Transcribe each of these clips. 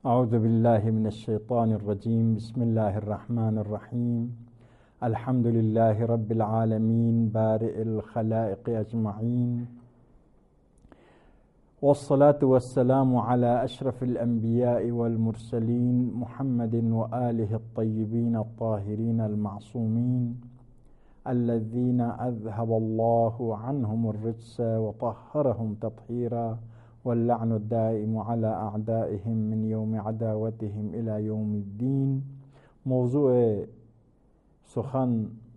اعوذ باللہ من الشیطان الرجیم بسم اللہ الرحمن الرحیم الحمد للہ رب العالمین بارئ الخلائق اجمعین والصلاة والسلام على اشرف الانبیاء والمرسلین محمد وآلہ الطیبین الطاہرین المعصومین الذین اذهب اللہ عنہم الرجس وطہرہم تطہیرا واللعن الدائم على اعدائهم من یوم عداوتهم الى یوم الدین۔ موضوع سخن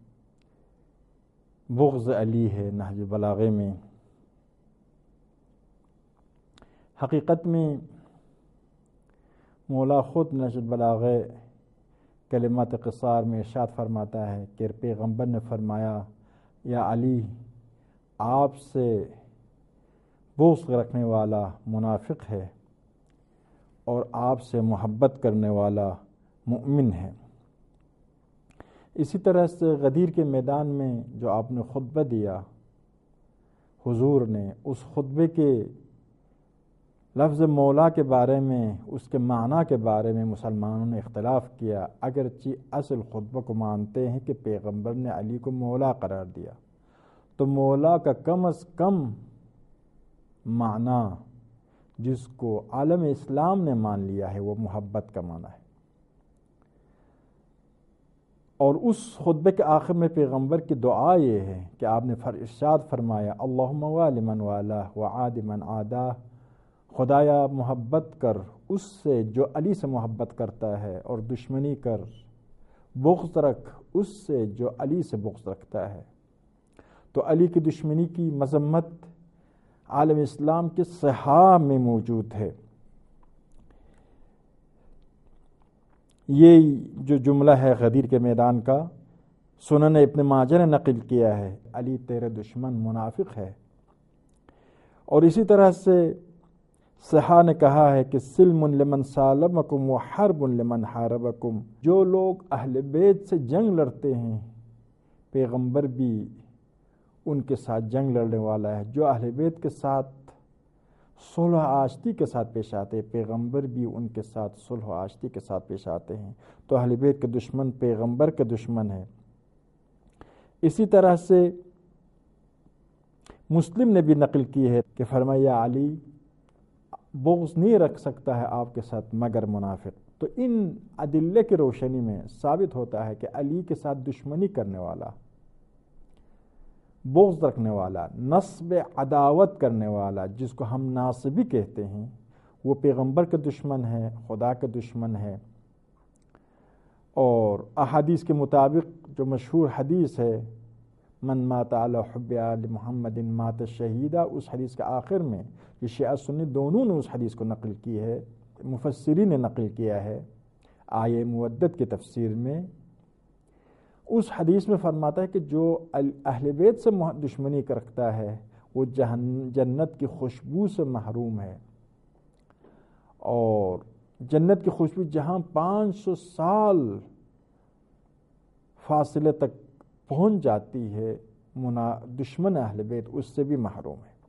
بغض علی ہے نہج بلاغے میں۔ حقیقت میں مولا خود نہج بلاغے کلمات قصار میں ارشاد فرماتا ہے کہ پیغمبر نے فرمایا، یا علی، آپ سے بغض رکھنے والا منافق ہے اور آپ سے محبت کرنے والا مؤمن ہے۔ اسی طرح سے غدیر کے میدان میں جو آپ نے خطبہ دیا حضور نے، اس خطبے کے لفظ مولا کے بارے میں، اس کے معنی کے بارے میں مسلمانوں نے اختلاف کیا، اگرچہ اصل خطبہ کو مانتے ہیں کہ پیغمبر نے علی کو مولا قرار دیا، تو مولا کا کم از کم معنی جس کو عالم اسلام نے مان لیا ہے وہ محبت کا معنی ہے۔ اور اس خطبے کے آخر میں پیغمبر کی دعا یہ ہے کہ آپ نے ارشاد فرمایا، اللہم والی من والاہ وعاد من عاداہ، خدایا محبت کر اس سے جو علی سے محبت کرتا ہے، اور دشمنی کر، بغض رکھ اس سے جو علی سے بغض رکھتا ہے۔ تو علی کی دشمنی کی مذمت عالم اسلام کے صحاح میں موجود ہے۔ یہ جو جملہ ہے غدیر کے میدان کا، سنن ابن ماجہ نے نقل کیا ہے، علی تیرے دشمن منافق ہے۔ اور اسی طرح سے صحاح نے کہا ہے کہ سلم لمن سالمکم و حرب لمن حاربکم، جو لوگ اہل بیت سے جنگ لڑتے ہیں پیغمبر بھی ان کے ساتھ جنگ لڑنے والا ہے، جو اہل بیت کے ساتھ صلح آشتی کے ساتھ پیش آتے ہیں پیغمبر بھی ان کے ساتھ صلح آشتی کے ساتھ پیش آتے ہیں۔ تو اہل بیت کے دشمن پیغمبر کے دشمن ہے۔ اسی طرح سے مسلم نے بھی نقل کی ہے کہ فرمایا، علی بغض نہیں رکھ سکتا ہے آپ کے ساتھ مگر منافق۔ تو ان ادلے کی روشنی میں ثابت ہوتا ہے کہ علی کے ساتھ دشمنی کرنے والا، بغض رکھنے والا، نصب عداوت کرنے والا، جس کو ہم ناصبی کہتے ہیں، وہ پیغمبر کے دشمن ہے، خدا کے دشمن ہے۔ اور احادیث کے مطابق جو مشہور حدیث ہے، من مات علی حب آل محمد مات شہیدہ، اس حدیث کے آخر میں یہ شیعہ سنی دونوں نے اس حدیث کو نقل کی ہے، مفسرین نے نقل کیا ہے آیہ مودت کی تفسیر میں۔ اس حدیث میں فرماتا ہے کہ جو اہل بیت سے دشمنی رکھتا ہے وہ جنت کی خوشبو سے محروم ہے، اور جنت کی خوشبو جہاں 500 سال فاصلے تک پہنچ جاتی ہے، دشمن اہل بیت اس سے بھی محروم ہے۔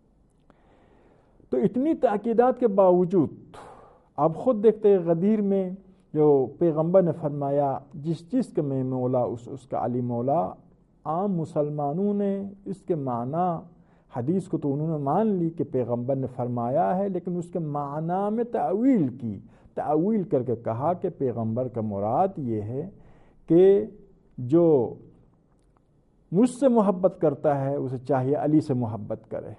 تو اتنی تاکیدات کے باوجود آپ خود دیکھتے ہیں غدیر میں جو پیغمبر نے فرمایا، جس کے میں مولا اس کا علی مولا، عام مسلمانوں نے اس کے معنی حدیث کو تو انہوں نے مان لی کہ پیغمبر نے فرمایا ہے، لیکن اس کے معنی میں تعویل کر کے کہا کہ پیغمبر کا مراد یہ ہے کہ جو مجھ سے محبت کرتا ہے اسے چاہیے علی سے محبت کرے۔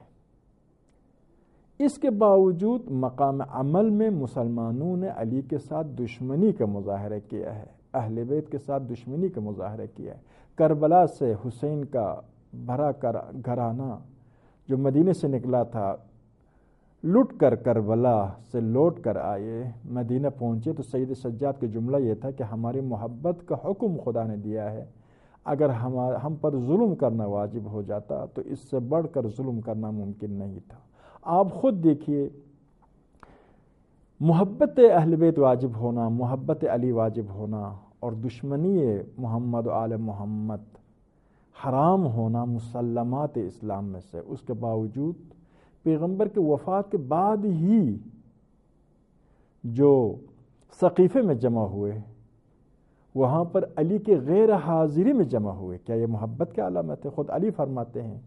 اس کے باوجود مقام عمل میں مسلمانوں نے علی کے ساتھ دشمنی کا مظاہرہ کیا ہے، اہل بیت کے ساتھ دشمنی کا مظاہرہ کیا ہے۔ کربلا سے حسین کا بھرا گھرانہ جو مدینے سے نکلا تھا، لٹ کر کربلا سے لوٹ کر آئے، مدینہ پہنچے تو سید سجاد کا جملہ یہ تھا کہ ہماری محبت کا حکم خدا نے دیا ہے، اگر ہم پر ظلم کرنا واجب ہو جاتا تو اس سے بڑھ کر ظلم کرنا ممکن نہیں تھا۔ آپ خود دیکھیے، محبت اہل بیت واجب ہونا، محبت علی واجب ہونا، اور دشمنی محمد و آل محمد حرام ہونا مسلمات اسلام میں سے، اس کے باوجود پیغمبر کے وفات کے بعد ہی جو سقیفے میں جمع ہوئے وہاں پر علی کے غیر حاضری میں جمع ہوئے، کیا یہ محبت کی علامت ہے؟ خود علی فرماتے ہیں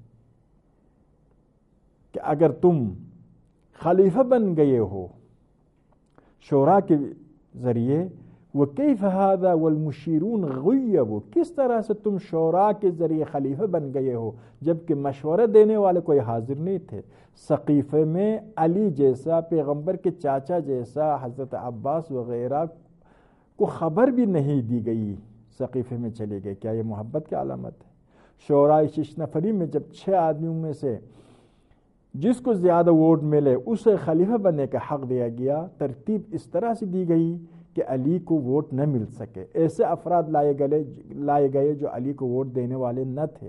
کہ اگر تم خلیفہ بن گئے ہو شورا کے ذریعے، وَكَيْفَ هَذَا وَالْمُشِيرُونَ غُيَّبُوا، کس طرح سے تم شورا کے ذریعے خلیفہ بن گئے ہو جبکہ مشورہ دینے والے کوئی حاضر نہیں تھے؟ سقیفے میں علی جیسا پیغمبر کے چاچا جیسا حضرت عباس وغیرہ کو خبر بھی نہیں دی گئی، سقیفے میں چلے گئے، کیا یہ محبت کی علامت ہے؟ شورائے 6 نفری میں جب 6 آدمیوں میں سے جس کو زیادہ ووٹ ملے اسے خلیفہ بننے کا حق دیا گیا، ترتیب اس طرح سے دی گئی کہ علی کو ووٹ نہ مل سکے، ایسے افراد لائے گئے جو علی کو ووٹ دینے والے نہ تھے۔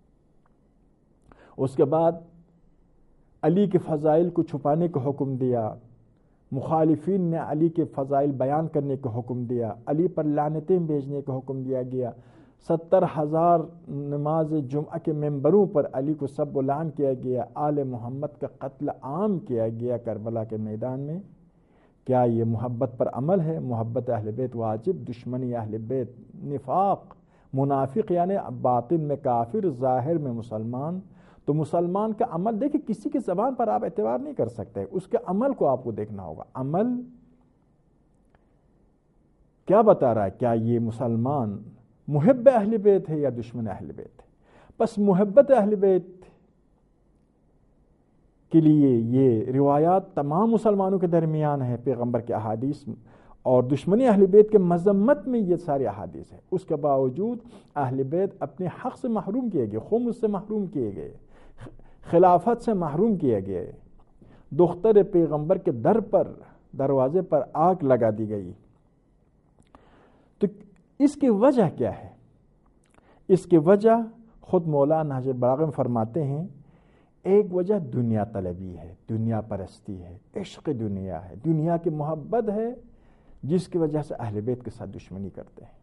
اس کے بعد علی کے فضائل کو چھپانے کا حکم دیا، مخالفین نے علی کے فضائل بیان کرنے کا حکم دیا، علی پر لعنتیں بھیجنے کا حکم دیا گیا، 70,000 نماز جمعہ کے ممبروں پر علی کو سب و لعن کیا گیا، آل محمد کا قتل عام کیا گیا کربلا کے میدان میں۔ کیا یہ محبت پر عمل ہے؟ محبت اہل بیت واجب، دشمنی اہل بیت نفاق، منافق یعنی باطن میں کافر، ظاہر میں مسلمان۔ تو مسلمان کا عمل دیکھیں، کسی کی زبان پر آپ اعتبار نہیں کر سکتے، اس کے عمل کو آپ کو دیکھنا ہوگا، عمل کیا بتا رہا ہے؟ کیا یہ مسلمان محب اہل بیت ہے یا دشمن اہل بیت ہے؟ بس محبت اہل بیت کے لیے یہ روایات تمام مسلمانوں کے درمیان ہے، پیغمبر کے احادیث، اور دشمنی اہل بیت کے مذمت میں یہ سارے احادیث ہیں۔ اس کے باوجود اہل بیت اپنے حق سے محروم کیے گئے، خمس سے محروم کیے گئے، خلافت سے محروم کیے گئے، دختر پیغمبر کے دروازے پر آگ لگا دی گئی۔ تو اس کی وجہ کیا ہے؟ اس کی وجہ خود مولانا نہج البلاغہ میں فرماتے ہیں، ایک وجہ دنیا طلبی ہے، دنیا پرستی ہے، عشق دنیا ہے، دنیا کی محبت ہے جس کی وجہ سے اہل بیت کے ساتھ دشمنی کرتے ہیں۔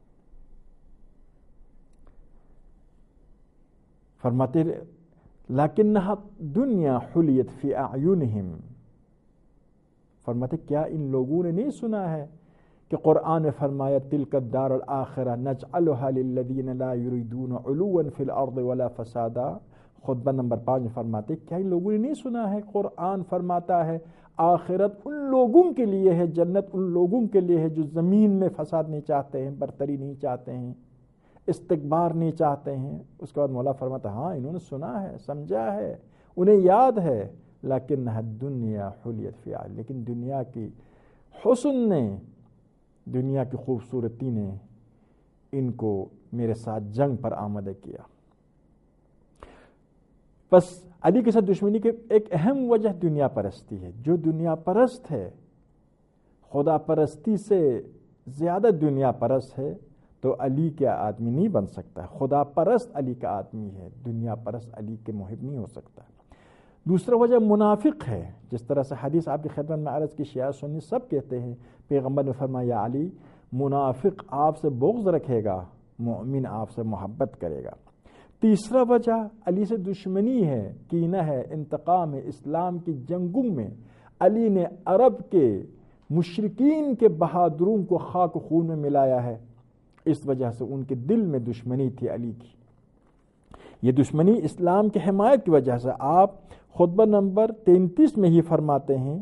فرماتے لیکنہا دنیا حلیت فی اعینہم، فرماتے کیا ان لوگوں نے نہیں سنا ہے کہ قرآن نے فرمایا تلک الدار الآخرہ نجعلها للذین لا یریدون علوا فی الارض ولا فسادا، خطبہ نمبر 5 میں فرماتے کیا ان لوگوں نے نہیں سنا ہے؟ قرآن فرماتا ہے آخرت ان لوگوں کے لیے ہے، جنت ان لوگوں کے لیے ہے جو زمین میں فساد نہیں چاہتے ہیں، برتری نہیں چاہتے ہیں، استکبار نہیں چاہتے ہیں۔ اس کے بعد مولا فرماتا ہاں انہوں نے سنا ہے، سمجھا ہے، انہیں یاد ہے، لیکن الدنیا حلیت فی اعین، لیکن دنیا کی حسن نے، دنیا کی خوبصورتی نے ان کو میرے ساتھ جنگ پر آمادہ کیا۔ بس علی کے ساتھ دشمنی کی ایک اہم وجہ دنیا پرستی ہے۔ جو دنیا پرست ہے، خدا پرستی سے زیادہ دنیا پرست ہے تو علی کا آدمی نہیں بن سکتا۔ خدا پرست علی کا آدمی ہے، دنیا پرست علی کے محب نہیں ہو سکتا۔ دوسرا وجہ منافق ہے، جس طرح سے حدیث آپ کی خدمت میں عرض کی، شیعہ سنی سب کہتے ہیں، پیغمبر نے فرمایا علی منافق آپ سے بغض رکھے گا، مومن آپ سے محبت کرے گا۔ تیسرا وجہ علی سے دشمنی ہے، کینہ ہے، انتقام ہے۔ اسلام کی جنگوں میں علی نے عرب کے مشرکین کے بہادروں کو خاک و خون میں ملایا ہے، اس وجہ سے ان کے دل میں دشمنی تھی علی کی۔ یہ دشمنی اسلام کی حمایت کی وجہ سے آپ خطبہ نمبر 33 میں ہی فرماتے ہیں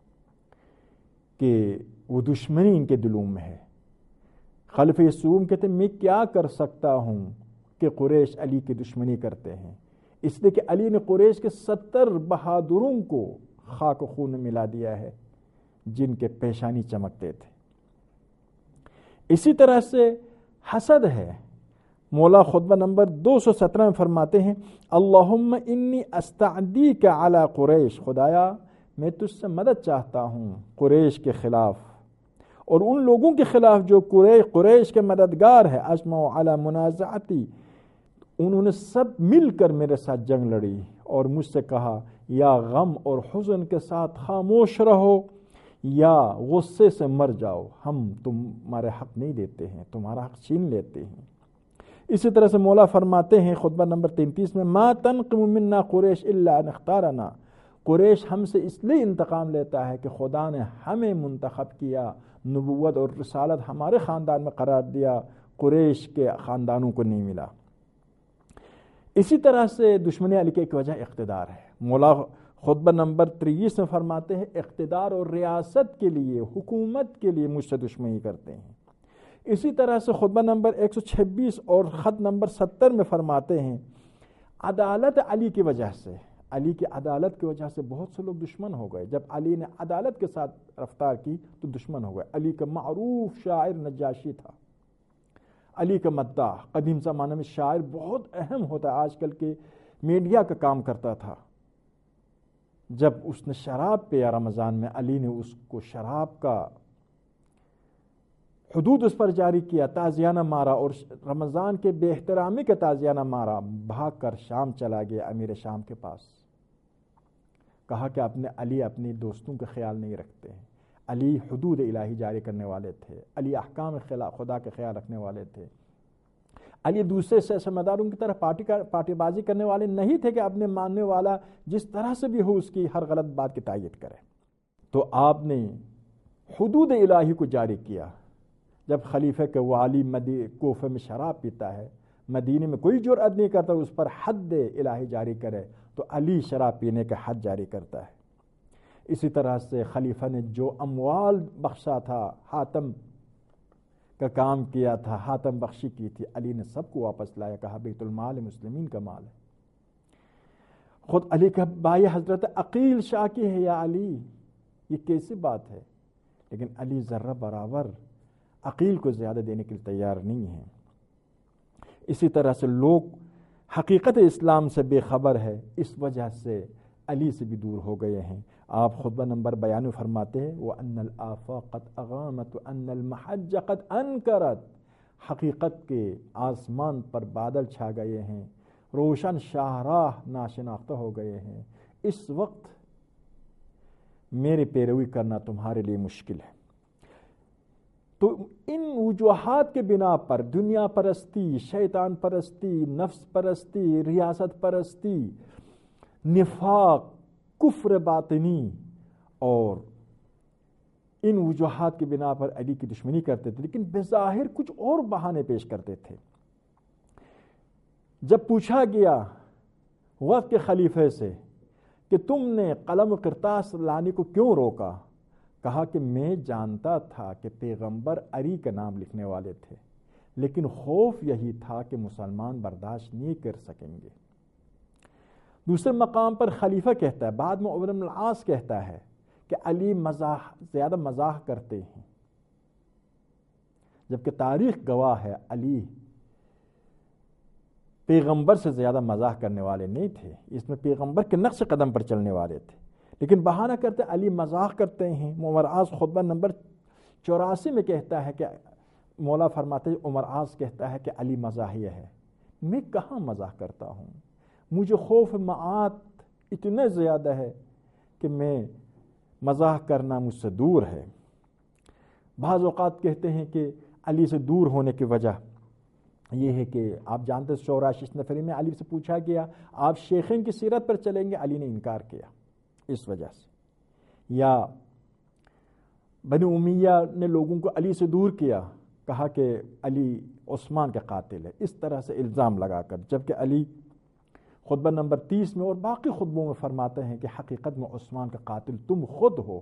کہ وہ دشمنی ان کے دلوں میں ہے۔ خلف یسوم کہتے ہیں میں کیا کر سکتا ہوں کہ قریش علی کی دشمنی کرتے ہیں، اس لیے کہ علی نے قریش کے 70 بہادروں کو خاک و خون میں ملا دیا ہے جن کے پیشانی چمکتے تھے۔ اسی طرح سے حسد ہے۔ مولا خطبہ نمبر 217 میں فرماتے ہیں اللہم انی استعدیک علی قریش، خدایا میں تجھ سے مدد چاہتا ہوں قریش کے خلاف اور ان لوگوں کے خلاف جو قریش کے مددگار ہے، اجمع علی منازعتی، انہوں نے سب مل کر میرے ساتھ جنگ لڑی اور مجھ سے کہا یا غم اور حزن کے ساتھ خاموش رہو یا غصے سے مر جاؤ، ہم تمہارے حق نہیں دیتے ہیں، تمہارا حق چھین لیتے ہیں۔ اسی طرح سے مولا فرماتے ہیں خطبہ نمبر 33 میں ما تنقم منا قریش الا ان اختارنا قریش ہم سے اس لیے انتقام لیتا ہے کہ خدا نے ہمیں منتخب کیا، نبوت اور رسالت ہمارے خاندان میں قرار دیا، قریش کے خاندانوں کو نہیں ملا۔ اسی طرح سے دشمنی علی کی ایک وجہ اقتدار ہے۔ مولا خطبہ نمبر 23 میں فرماتے ہیں اقتدار اور ریاست کے لیے، حکومت کے لیے مجھ سے دشمنی کرتے ہیں۔ اسی طرح سے خطبہ نمبر 126 اور خط نمبر 70 میں فرماتے ہیں عدالت علی کی وجہ سے، علی کی عدالت کی وجہ سے بہت سے لوگ دشمن ہو گئے۔ جب علی نے عدالت کے ساتھ رفتار کی تو دشمن ہو گئے۔ علی کا معروف شاعر نجاشی تھا، علی کا مداح، قدیم زمانے میں شاعر بہت اہم ہوتا ہے، آج کل کے میڈیا کا کام کرتا تھا۔ جب اس نے شراب پیا رمضان میں، علی نے اس کو شراب کا حدود اس پر جاری کیا، تعزیانہ مارا، اور رمضان کے بے احترامی کا تعزیانہ مارا، بھاگ کر شام چلا گیا امیر شام کے پاس۔ کہا کہ علی اپنے دوستوں کا خیال نہیں رکھتے ہیں، علی حدود الہی جاری کرنے والے تھے، علی احکام خدا کا خیال رکھنے والے تھے، علی دوسرے سیاست مداروں کی طرح پارٹی بازی کرنے والے نہیں تھے کہ اپنے ماننے والا جس طرح سے بھی ہو اس کی ہر غلط بات کی تائید کرے۔ تو آپ نے حدود الہی کو جاری کیا۔ جب خلیفہ کے والی کوفہ میں شراب پیتا ہے، مدینے میں کوئی جرأت نہیں کرتا اس پر حد الہی جاری کرے، تو علی شراب پینے کا حد جاری کرتا ہے۔ اسی طرح سے خلیفہ نے جو اموال بخشا تھا، حاتم کا کام کیا تھا، حاتم بخشی کی تھی، علی نے سب کو واپس لایا، کہا بیت المال مسلمین کا مال ہے۔ خود علی کا بھائی حضرت عقیل شاہ کی ہے یا علی، یہ کیسی بات ہے؟ لیکن علی ذرہ برابر عقیل کو زیادہ دینے کے لیے تیار نہیں ہے۔ اسی طرح سے لوگ حقیقت اسلام سے بے خبر ہے، اس وجہ سے علی سے بھی دور ہو گئے ہیں۔ آپ خطبہ نمبر 92 فرماتے ہیں وَأَنَّ الْآفَاقَ قَدْ أَغَامَتْ وَأَنَّ الْمَحَجَّ قَدْ أَنْكَرَتْ، حقیقت کے آسمان پر بادل چھا گئے ہیں، روشن شاہراہ ناشناختہ ہو گئے ہیں، اس وقت میرے پیروی کرنا تمہارے لیے مشکل ہے۔ تو ان وجوہات کے بنا پر دنیا پرستی، شیطان پرستی، نفس پرستی، ریاست پرستی، نفاق، کفر باطنی، اور ان وجوہات کے بنا پر علی کی دشمنی کرتے تھے، لیکن بظاہر کچھ اور بہانے پیش کرتے تھے۔ جب پوچھا گیا وقت کے خلیفے سے کہ تم نے قلم و کرتاس لانے کو کیوں روکا، کہا کہ میں جانتا تھا کہ پیغمبر علی کا نام لکھنے والے تھے، لیکن خوف یہی تھا کہ مسلمان برداشت نہیں کر سکیں گے۔ دوسرے مقام پر خلیفہ کہتا ہے، بعد میں عمر بن العاص کہتا ہے کہ علی زیادہ مزاح کرتے ہیں، جبکہ تاریخ گواہ ہے علی پیغمبر سے زیادہ مزاح کرنے والے نہیں تھے، اس میں پیغمبر کے نقش قدم پر چلنے والے تھے، لیکن بہانہ کرتے علی مزاح کرتے ہیں۔ عمر عاص خطبہ نمبر 84 میں کہتا ہے کہ مولا فرماتے ہیں عمر عاص کہتا ہے کہ علی مزاحیہ ہے۔ میں کہاں مزاح کرتا ہوں؟ مجھے خوف معاد اتنا زیادہ ہے کہ میں مزاح کرنا مجھ سے دور ہے۔ بعض اوقات کہتے ہیں کہ علی سے دور ہونے کی وجہ یہ ہے کہ آپ جانتے ہیں شورا 6 نفری میں علی سے پوچھا گیا آپ شیخین کی سیرت پر چلیں گے، علی نے انکار کیا اس وجہ سے۔ یا بنی امیہ نے لوگوں کو علی سے دور کیا، کہا کہ علی عثمان کا قاتل ہے، اس طرح سے الزام لگا کر، جبکہ علی خطبہ نمبر 30 میں اور باقی خطبوں میں فرماتے ہیں کہ حقیقت میں عثمان کا قاتل تم خود ہو۔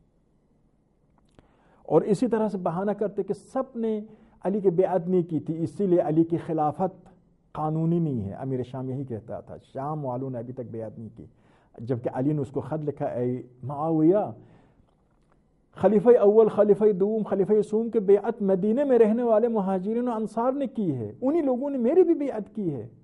اور اسی طرح سے بہانہ کرتے کہ سب نے علی کی بیعت نہیں کی تھی، اسی لیے علی کی خلافت قانونی نہیں ہے۔ امیر شام یہی کہتا تھا، شام والوں نے ابھی تک بیعت نہیں کی، جبکہ علی نے اس کو خط لکھا، اے معاویہ خلیفہ اول، خلیفہ دوم، خلیفہ سوم کے بیعت مدینے میں رہنے والے مہاجرین و انصار نے کی ہے، انہی لوگوں نے میری بھی بیعت کی ہے،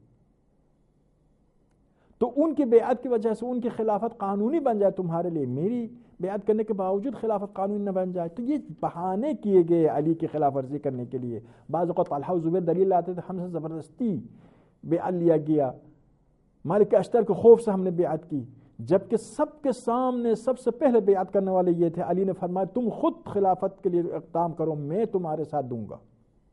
تو ان کی بیعت کی وجہ سے ان کی خلافت قانونی بن جائے تمہارے لیے، میری بیعت کرنے کے باوجود خلافت قانونی نہ بن جائے۔ تو یہ بہانے کیے گئے علی کی خلاف ورزی کرنے کے لیے۔ بعض اوقات طلحہ و زبیر دلیل لاتے تھے ہم سے زبردستی بیعت لیا گیا، مالک اشتر کے خوف سے ہم نے بیعت کی، جبکہ سب کے سامنے سب سے پہلے بیعت کرنے والے یہ تھے۔ علی نے فرمایا تم خود خلافت کے لیے اقدام کرو، میں تمہارے ساتھ دوں گا۔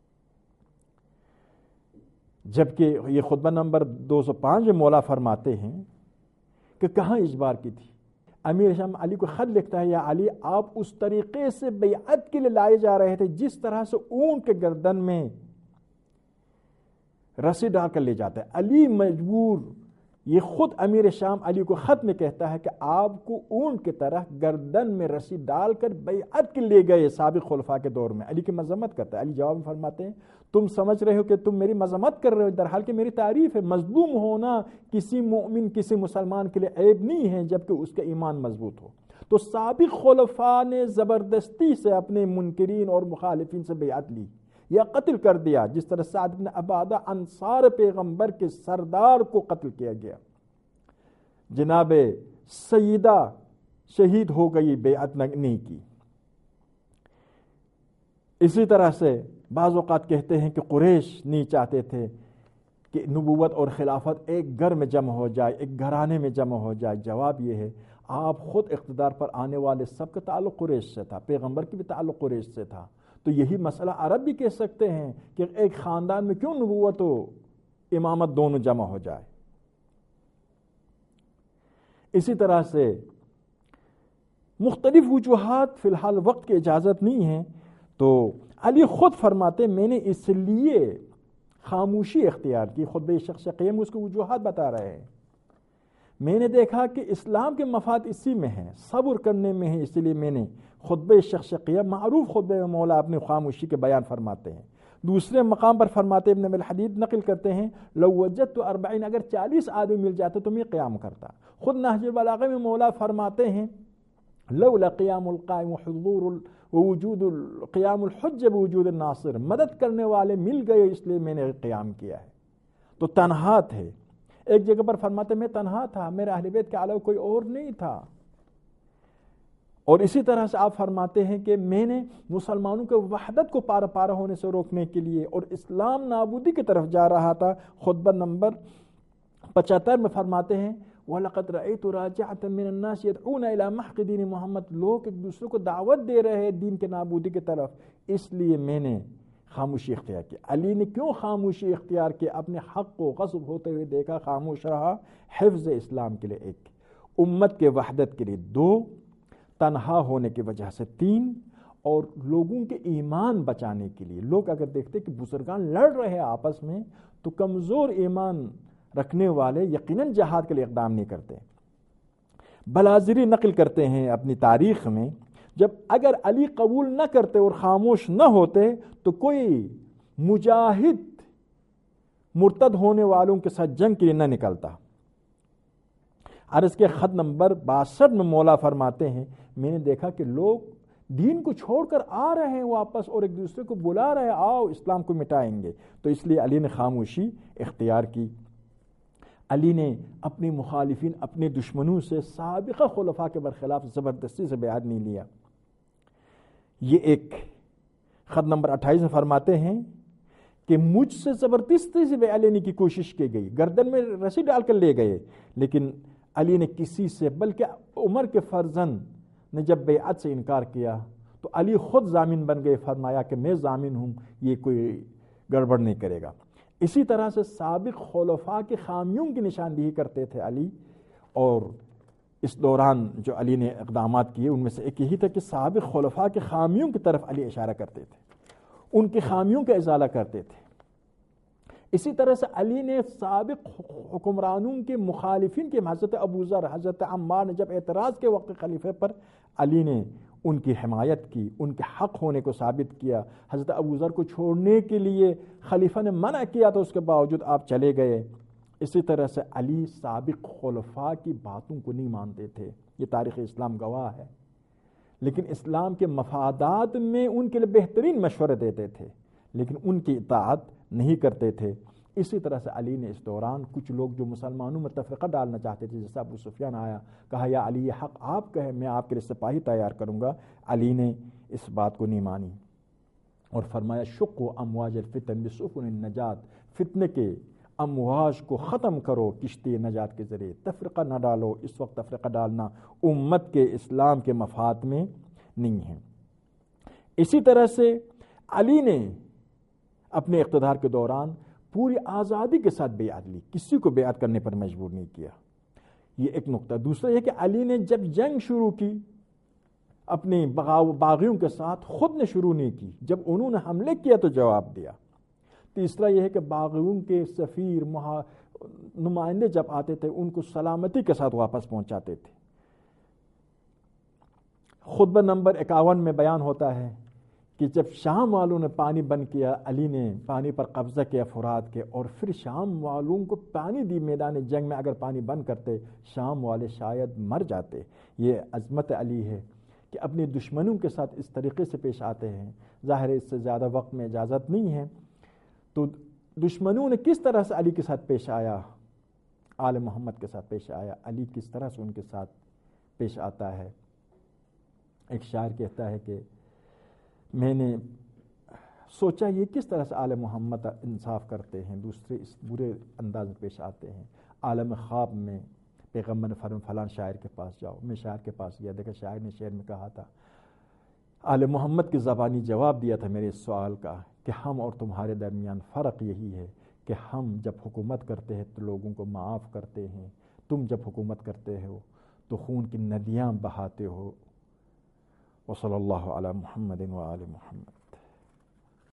جبکہ یہ خطبہ نمبر 205 میں مولا فرماتے ہیں کہ کہاں اجبار کی تھی، امیر شام علی کو خط لکھتا ہے، یا علی آپ اس طریقے سے بیعت کے لیے لائے جا رہے تھے جس طرح سے اونٹ کے گردن میں رسی ڈال کر لے جاتا ہے. علی مجبور، یہ خود امیر شام علی کو خط میں کہتا ہے کہ آپ کو اونٹ کی طرح گردن میں رسی ڈال کر بیعت کے لے گئے سابق خلفاء کے دور میں. علی کی مذمت کرتا ہے. علی جواب میں فرماتے ہیں تم سمجھ رہے ہو کہ تم میری مذمت کر رہے ہو، درحال کہ میری تعریف ہے. مظلوم ہونا کسی مومن، کسی مسلمان کے لیے عیب نہیں ہے جبکہ اس کا ایمان مضبوط ہو. تو سابق خلفاء نے زبردستی سے اپنے منکرین اور مخالفین سے بیعت لی یا قتل کر دیا، جس طرح سعد بن عبادہ انصار پیغمبر کے سردار کو قتل کیا گیا. جناب سیدہ شہید ہو گئی بیعت نہیں کی. اسی طرح سے بعض اوقات کہتے ہیں کہ قریش نہیں چاہتے تھے کہ نبوت اور خلافت ایک گھر میں جمع ہو جائے، ایک گھرانے میں جمع ہو جائے. جواب یہ ہے آپ خود اقتدار پر آنے والے سب کا تعلق قریش سے تھا، پیغمبر کی بھی تعلق قریش سے تھا. تو یہی مسئلہ عرب بھی کہہ سکتے ہیں کہ ایک خاندان میں کیوں نبوت و امامت دونوں جمع ہو جائے. اسی طرح سے مختلف وجوہات فی الحال وقت کی اجازت نہیں ہے، تو علی خود فرماتے میں نے اس لیے خاموشی اختیار کی. خطبہ شخص قیم اس کے وجوہات بتا رہے ہیں. میں نے دیکھا کہ اسلام کے مفاد اسی میں ہے، صبر کرنے میں ہے، اس لیے میں نے خطبہ شخص قیم، معروف خطبہ مولا اپنی خاموشی کے بیان فرماتے ہیں. دوسرے مقام پر فرماتے ابن الحدید نقل کرتے ہیں لو وجدت 40، اگر 40 آدمی مل جاتے تو میں قیام کرتا. خود نہج البلاغہ میں مولا فرماتے ہیں لولا قیام القائم حضور ووجود قیام الحج بوجود الناصر، مدد کرنے والے مل گئے اس لیے میں نے قیام کیا ہے. تو تنہا تھے. ایک جگہ پر فرماتے میں تنہا تھا، میرے اہل بیت کے علاوہ کوئی اور نہیں تھا. اور اسی طرح سے آپ فرماتے ہیں کہ میں نے مسلمانوں کے وحدت کو پارا پارا ہونے سے روکنے کے لیے اور اسلام نابودی کی طرف جا رہا تھا. خطبہ نمبر 75 میں فرماتے ہیں وَلَقَدْ رَأَيْتُ رَاجِعَةً مِّنَ النَّاسِ يَدْعُونَ إِلَى مَحْقِ دِينِ محمد، لوگ ایک دوسرے کو دعوت دے رہے ہیں دین کے نابودی کی طرف، اس لیے میں نے خاموشی اختیار کی. علی نے کیوں خاموشی اختیار کی؟ اپنے حق کو غصب ہوتے ہوئے دیکھا، خاموش رہا. حفظ اسلام کے لیے 1، امت کے وحدت کے لیے 2، تنہا ہونے کی وجہ سے 3، اور لوگوں کے ایمان بچانے کے لیے. لوگ اگر دیکھتے کہ بزرگان لڑ رہے ہیں آپس میں تو کمزور ایمان رکھنے والے یقیناً جہاد کے لیے اقدام نہیں کرتے. بلازری نقل کرتے ہیں اپنی تاریخ میں جب اگر علی قبول نہ کرتے اور خاموش نہ ہوتے تو کوئی مجاہد مرتد ہونے والوں کے ساتھ جنگ کے لیے نہ نکلتا. عرض کے خط نمبر 62 میں مولا فرماتے ہیں میں نے دیکھا کہ لوگ دین کو چھوڑ کر آ رہے ہیں واپس اور ایک دوسرے کو بلا رہے ہیں آؤ اسلام کو مٹائیں گے. تو اس لیے علی نے خاموشی اختیار کی. علی نے اپنی مخالفین، اپنے دشمنوں سے سابقہ خلفاء کے برخلاف زبردستی سے بیعت نہیں لیا. یہ ایک خط نمبر 28 میں فرماتے ہیں کہ مجھ سے زبردستی سے بیعت لینے کی کوشش کی گئی، گردن میں رسی ڈال کر لے گئے، لیکن علی نے کسی سے، بلکہ عمر کے فرزند نے جب بیعت سے انکار کیا تو علی خود ضامن بن گئے. فرمایا کہ میں ضامن ہوں، یہ کوئی گڑبڑ نہیں کرے گا. اسی طرح سے سابق خلفاء کے خامیوں کی نشاندہی کرتے تھے علی. اور اس دوران جو علی نے اقدامات کیے ان میں سے ایک یہی تھا کہ سابق خلفاء کے خامیوں کی طرف علی اشارہ کرتے تھے، ان کی خامیوں کا ازالہ کرتے تھے. اسی طرح سے علی نے سابق حکمرانوں کے مخالفین کے، حضرت ابوذر، حضرت عمار نے جب اعتراض کے وقت خلیفے پر، علی نے ان کی حمایت کی، ان کے حق ہونے کو ثابت کیا. حضرت ابوذر کو چھوڑنے کے لیے خلیفہ نے منع کیا تو اس کے باوجود آپ چلے گئے. اسی طرح سے علی سابق خلفاء کی باتوں کو نہیں مانتے تھے، یہ تاریخ اسلام گواہ ہے، لیکن اسلام کے مفادات میں ان کے لیے بہترین مشورے دیتے تھے لیکن ان کی اطاعت نہیں کرتے تھے. اسی طرح سے علی نے اس دوران کچھ لوگ جو مسلمانوں میں تفرقہ ڈالنا چاہتے تھے، جیسے ابو سفیان آیا، کہا یا علی یہ حق آپ کا ہے، میں آپ کے لیے سپاہی تیار کروں گا. علی نے اس بات کو نہیں مانی اور فرمایا شقوا امواج الفتن بسفن النجات، فتنے کے امواج کو ختم کرو کشتی نجات کے ذریعے، تفرقہ نہ ڈالو. اس وقت تفرقہ ڈالنا امت کے، اسلام کے مفاد میں نہیں ہے. اسی طرح سے علی نے اپنے اقتدار کے دوران پوری آزادی کے ساتھ بیعت لی، کسی کو بیعت کرنے پر مجبور نہیں کیا. یہ ایک نقطہ. دوسرا یہ کہ علی نے جب جنگ شروع کی اپنے باغیوں کے ساتھ خود نے شروع نہیں کی، جب انہوں نے حملے کیا تو جواب دیا. تیسرا یہ ہے کہ باغیوں کے سفیر نمائندے جب آتے تھے ان کو سلامتی کے ساتھ واپس پہنچاتے تھے. خطبہ نمبر 51 میں بیان ہوتا ہے کہ جب شام والوں نے پانی بند کیا، علی نے پانی پر قبضہ کیا فرات کے، اور پھر شام والوں کو پانی دی میدان جنگ میں. اگر پانی بند کرتے شام والے شاید مر جاتے. یہ عظمت علی ہے کہ اپنے دشمنوں کے ساتھ اس طریقے سے پیش آتے ہیں. ظاہر ہے اس سے زیادہ وقت میں اجازت نہیں ہے. تو دشمنوں نے کس طرح سے علی کے ساتھ پیش آیا، آل محمد کے ساتھ پیش آیا، علی کس طرح سے ان کے ساتھ پیش آتا ہے. ایک شاعر کہتا ہے کہ میں نے سوچا یہ کس طرح سے آل محمد انصاف کرتے ہیں، دوسرے اس برے انداز میں پیش آتے ہیں. عالم خواب میں پیغمبر نے فرمایا فلاں شاعر کے پاس جاؤ. میں شاعر کے پاس گیا، دیکھا شاعر نے شعر میں کہا تھا، آل محمد کی زبانی جواب دیا تھا میرے اس سوال کا کہ ہم اور تمہارے درمیان فرق یہی ہے کہ ہم جب حکومت کرتے ہیں تو لوگوں کو معاف کرتے ہیں، تم جب حکومت کرتے ہو تو خون کی ندیاں بہاتے ہو. وصلی اللہ علی محمد و آل محمد.